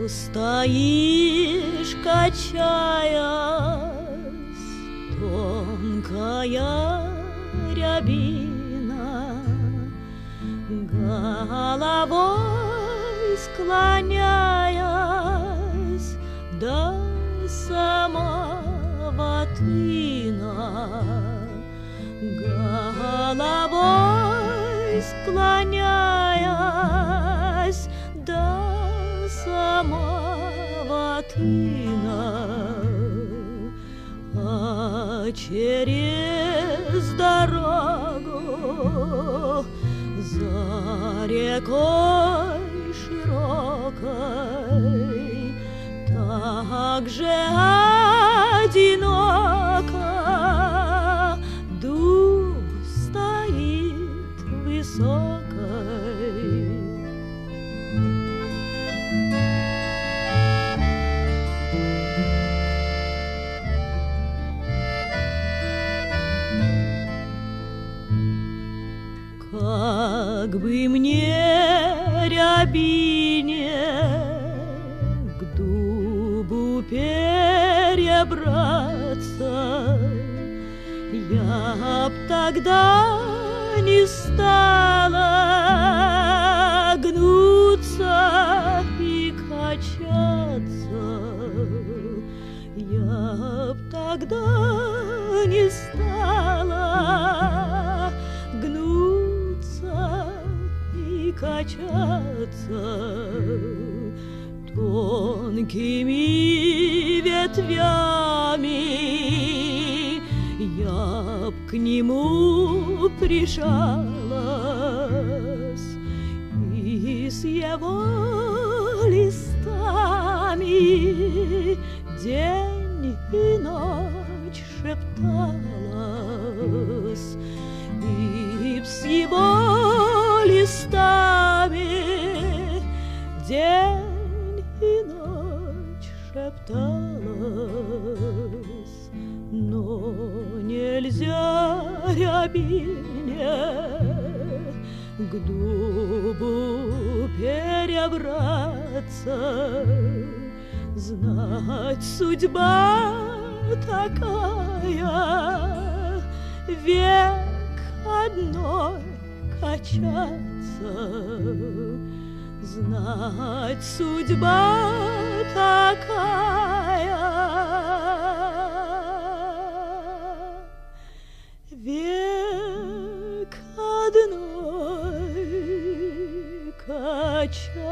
Стоишь, качаясь, тонкая рябина, головой склоняясь до самого тына, головой склоняясь до самого тына, а через дорогу за рекой широкой так же одиноко дуб стоит высокой. Как бы мне, рябине, к дубу перебраться, я б тогда не стала гнуться и качаться, я б тогда не стала гнуться и качаться. Тонкими ветвями я б к нему прижалась и с его листами день и ночь шепталась, и с его листами день и ночь шепталась. Но нельзя рябине к дубу перебраться, знать судьба такая, век одной качаться, знать судьба такая, век одной качаться.